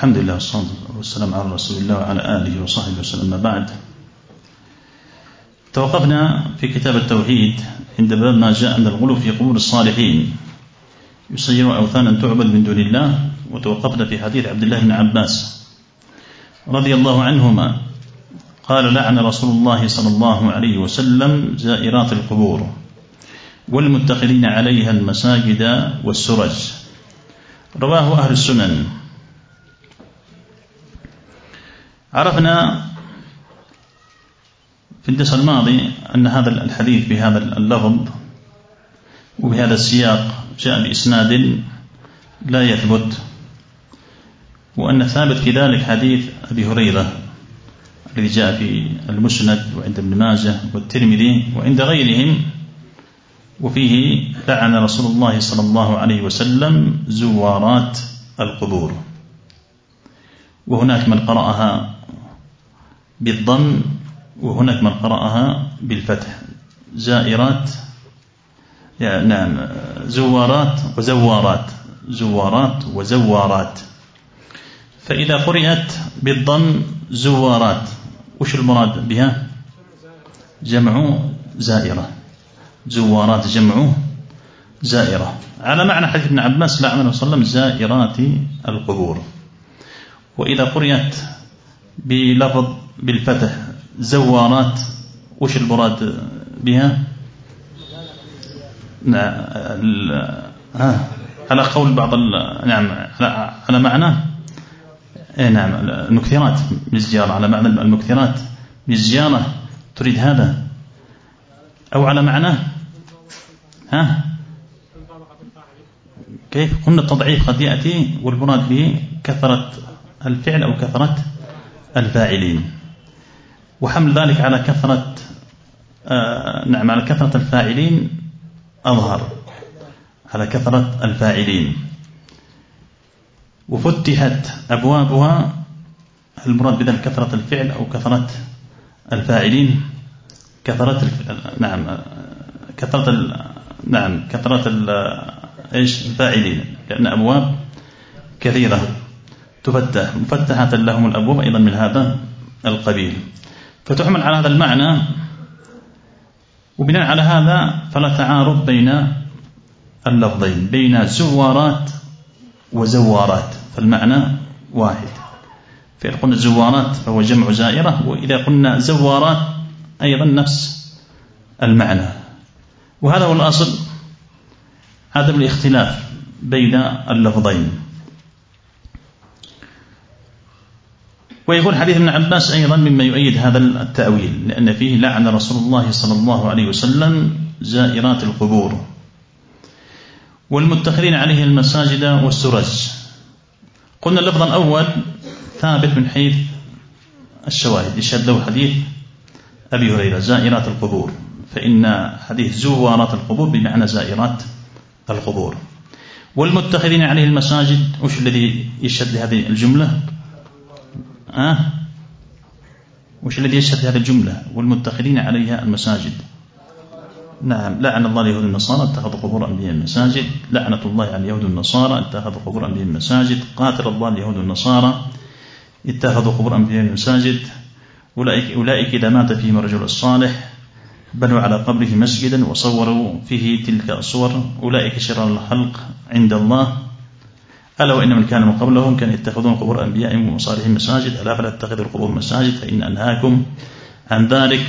الحمد لله والصلاة والسلام على رسول الله وعلى آله وصحبه وسلم. ما بعد، توقفنا في كتاب التوحيد عند باب ما جاء أن الغلو في قبور الصالحين يسير أوثانا تعبد من دون الله، وتوقفنا في حديث عبد الله بن عباس رضي الله عنهما قال: لعن رسول الله صلى الله عليه وسلم زائرات القبور والمتخذين عليها المساجد والسرج. رواه أهل السنن. عرفنا في الدرس الماضي أن هذا الحديث بهذا اللفظ وبهذا السياق جاء بإسناد لا يثبت، وأن ثابت في ذلك حديث أبي هريرة الذي جاء في المسند وعند ابن ماجه والترمذي وعند غيرهم، وفيه: لعن رسول الله صلى الله عليه وسلم زوارات القبور. وهناك من قرأها بالضم وهناك من قرأها بالفتح، زائرات، يعني نعم، زوارات وزوارات، زوارات وزوارات. فإذا قرأت بالضم زوارات وش المراد بها؟ جمع زائرة، زوارات جمع زائرة، على معنى حديث ابن عباس: لعن النبي صلى الله عليه وسلم زائرات القبور. وإذا قرأت بلفظ بالفتح زوارات وش المراد بها؟ على قول بعض نعم على معنى نعم المكثرات بالزيارة، على معنى المكثرات بالزيارة. تريد هذا أو على معنى كيف؟ قلنا التضعيف قد يأتي والمراد به كثرة الفعل أو كثرة الفاعلين، وحمل ذلك على كثرة نعم على كثرة الفاعلين أظهر، على كثرة الفاعلين. وفتحت أبوابها، المراد بذلك كثرة الفعل أو كثرة الفاعلين؟ كثرة نعم كثرة الفاعلين، لأن أبواب كثيرة تفتح، مفتحة لهم الأبواب أيضا من هذا القبيل، فتحمل على هذا المعنى. وبناء على هذا فلا تعارض بين اللفظين، بين زوارات وزوارات، فالمعنى واحد. فإذا قلنا زوارات فهو جمع زائرة، وإذا قلنا زوارات أيضا نفس المعنى. وهذا هو الأصل، عدم الاختلاف بين اللفظين. ويقول حديث ابن عباس أيضا مما يؤيد هذا التأويل، لأن فيه: لعن رسول الله صلى الله عليه وسلم زائرات القبور والمتخذين عليه المساجد والسرج. قلنا اللفظ الأول ثابت من حيث الشواهد، يشهد له حديث أبي هريرة زائرات القبور، فإن حديث زوارات القبور بمعنى زائرات القبور. والمتخذين عليه المساجد، وش الذي يشهد لهذه الجملة؟ وش الذي يشهد لهذه الجملة؟ والمتخذين عليها المساجد. نعم، لعن الله اليهود والنصارى اتخذوا قبور أنبياء المساجد. لعنة الله على اليهود والنصارى اتخذوا قبور أنبياء المساجد. قاتل الله اليهود والنصارى اتخذوا قبور أنبياء المساجد. أولئك إذا مات فيهم الرجل الصالح بنوا على قبره مسجدا وصوروا فيه تلك الصور. أولئك شرار الخلق عند الله. ألا وإن من كان من قبلهم كانوا يتخذون قبور أنبيائهم وصالحين مساجد. ألا فلا تتخذوا القبور مساجد فإن أنهاكم عن ذلك.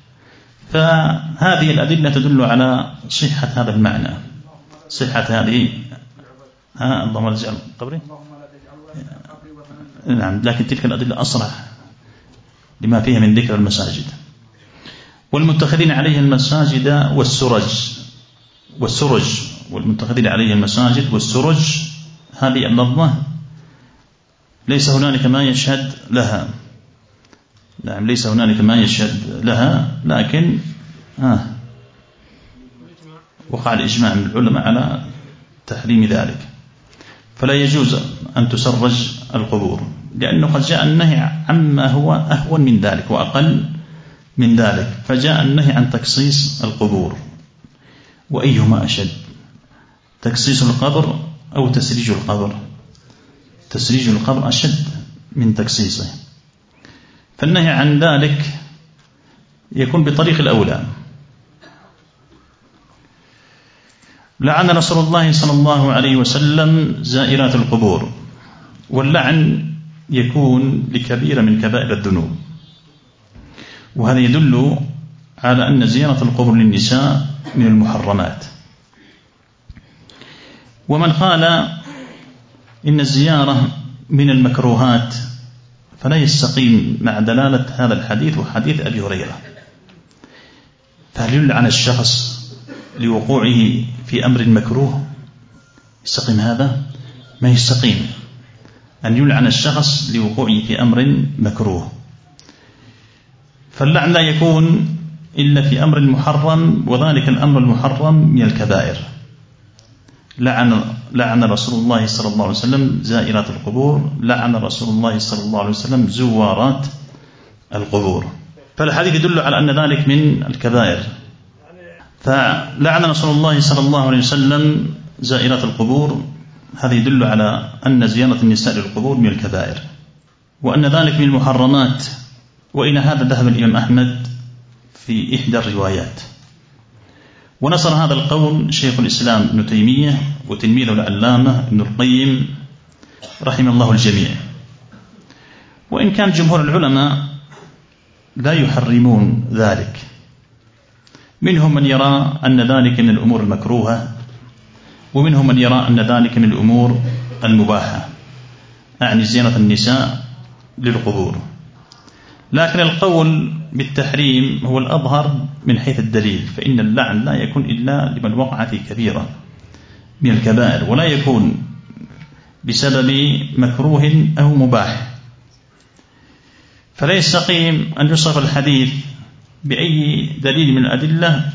فهذه الأدلة تدل على صحة هذا المعنى، صحة هذه اللهم لا تجعل قبري، نعم، لكن تلك الأدلة أصرح لما فيها من ذكر المساجد. والمتخذين عليه المساجد والسرج والمتخذين عليه المساجد والسرج، هذه اللفظة ليس هنالك ما يشهد لها، نعم، ليس هنالك ما يشهد لها، لكن وقع الإجماع من العلماء على تحريم ذلك. فلا يجوز أن تسرج القبور، لأنه قد جاء النهي عما هو أهون من ذلك وأقل من ذلك، فجاء النهي عن تكصيص القبور. وأيهما أشد، تكصيص القبر أو تسريج القبر؟ تسريج القبر أشد من تكسيسه، فالنهي عن ذلك يكون بطريق الأولى. لعن رسول الله صلى الله عليه وسلم زائرات القبور، واللعن يكون لكبيرة من كبائر الذنوب، وهذا يدل على أن زيارة القبور للنساء من المحرمات. ومن قال إن الزيارة من المكروهات فلا يستقيم مع دلالة هذا الحديث وحديث أبي هريرة. فهل يلعن الشخص لوقوعه في أمر مكروه؟ يستقيم هذا؟ ما يستقيم أن يلعن الشخص لوقوعه في أمر مكروه. فاللعن لا يكون إلا في أمر محرم، وذلك الأمر المحرم من الكبائر. لعن رسول الله صلى الله عليه وسلم زائرات القبور، لعن رسول الله صلى الله عليه وسلم زوارات القبور، فالحديث يدل على أن ذلك من الكبائر. فلعن رسول الله صلى الله عليه وسلم زائرات القبور، هذا يدل على أن زيارة النساء للقبور من الكبائر، وأن ذلك من المحرمات. وإلى هذا ذهب الإمام أحمد في إحدى الروايات، ونصر هذا القول شيخ الإسلام ابن تيمية وتلميذه العلامة ابن القيم رحم الله الجميع. وإن كان جمهور العلماء لا يحرمون ذلك، منهم من يرى أن ذلك من الأمور المكروهة، ومنهم من يرى أن ذلك من الأمور المباحة، أعني زيارة النساء للقبور. لكن القول بالتحريم هو الأظهر من حيث الدليل، فإن اللعن لا يكون إلا لمن وقع في كبيرة من الكبائر، ولا يكون بسبب مكروه أو مباح. فلا يستقيم أن يصف الحديث بأي دليل من الأدلة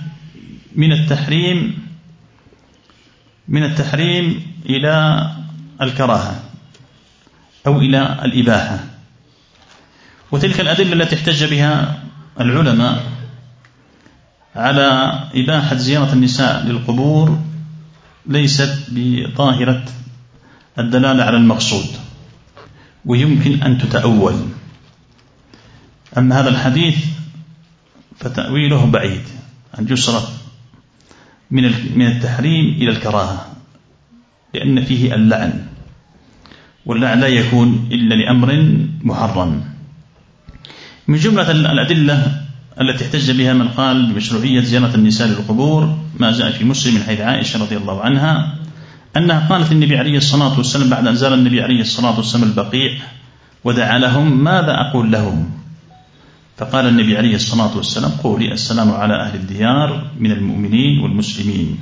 من التحريم إلى الكراهة أو إلى الإباحة. وتلك الأدلة التي احتج بها العلماء على إباحة زيارة النساء للقبور ليست بظاهرة الدلالة على المقصود، ويمكن أن تتأول. أما هذا الحديث فتأويله بعيد، أن يصرف من التحريم إلى الكراهة، لأن فيه اللعن، واللعن لا يكون إلا لأمر محرم. من جملة الأدلة التي احتج بها من قال بمشروعية زيارة النساء للقبور ما جاء في مسلم من حيث عائشة رضي الله عنها أنها قالت النبي عليه الصلاة والسلام بعد أن زار النبي عليه الصلاة والسلام البقيع ودعا لهم: ماذا أقول لهم؟ فقال النبي عليه الصلاة والسلام: قولي السلام على أهل الديار من المؤمنين والمسلمين،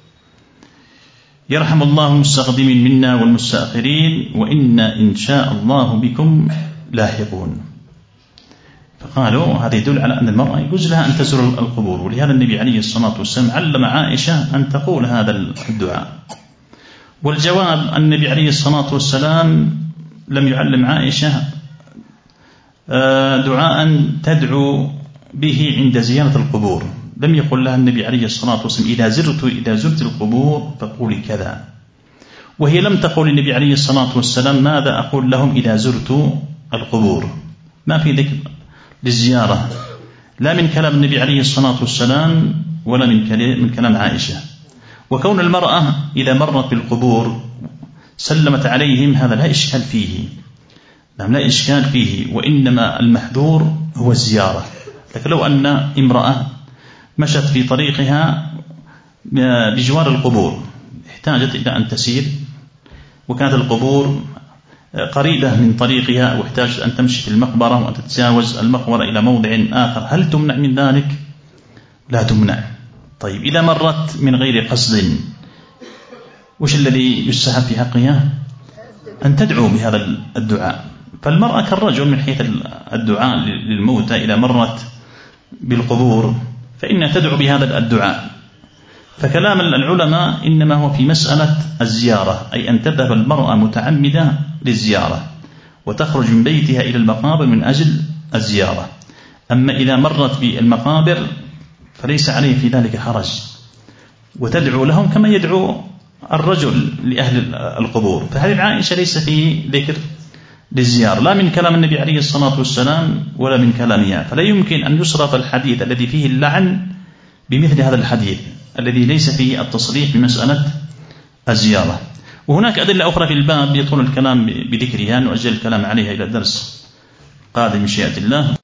يرحم الله المستقدمين منا والمستأخرين، وإنا إن شاء الله بكم لاحقون. فقالوا هذا يدل على أن المرأة يجوز لها أن تزور القبور، ولهذا النبي عليه الصلاة والسلام علم عائشة أن تقول هذا الدعاء. والجواب أن النبي عليه الصلاة والسلام لم يعلم عائشة دعاء تدعو به عند زيارة القبور، لم يقل لها النبي عليه الصلاة والسلام إذا زرت القبور فقولي كذا، وهي لم تقل النبي عليه الصلاة والسلام: ماذا أقول لهم إذا زرت القبور؟ ما في ذكر للزيارة لا من كلام النبي عليه الصلاة والسلام ولا من كلام عائشة. وكون المرأة إذا مرت بالقبور سلمت عليهم هذا لا إشكال فيه، لا إشكال فيه، وإنما المحذور هو الزيارة. لكن لو أن امرأة مشت في طريقها بجوار القبور احتاجت إلى أن تسير، وكانت القبور قريبة من طريقها، واحتاجت أن تمشي في المقبرة وأن تتجاوز المقبرة إلى موضع آخر، هل تمنع من ذلك؟ لا تمنع. طيب إذا مرت من غير قصد وش الذي يستحب في حقها؟ أن تدعو بهذا الدعاء. فالمرأة كالرجل من حيث الدعاء للموتى إذا مرت بالقبور فإنها تدعو بهذا الدعاء. فكلام العلماء إنما هو في مسألة الزيارة، أي أن تذهب المرأة متعمدة للزيارة وتخرج من بيتها إلى المقابر من أجل الزيارة. أما إذا مرت بالمقابر فليس عليه في ذلك حرج، وتدعو لهم كما يدعو الرجل لأهل القبور، فحديث عائشة ليس فيه ذكر للزيارة لا من كلام النبي عليه الصلاة والسلام ولا من كلامها، فلا يمكن أن يصرف الحديث الذي فيه اللعن بمثل هذا الحديث الذي ليس فيه التصريح بمسألة الزيارة. وهناك أدلة أخرى في الباب يطول الكلام بذكرها، نؤجل الكلام عليها إلى درس قادم إن شاء الله.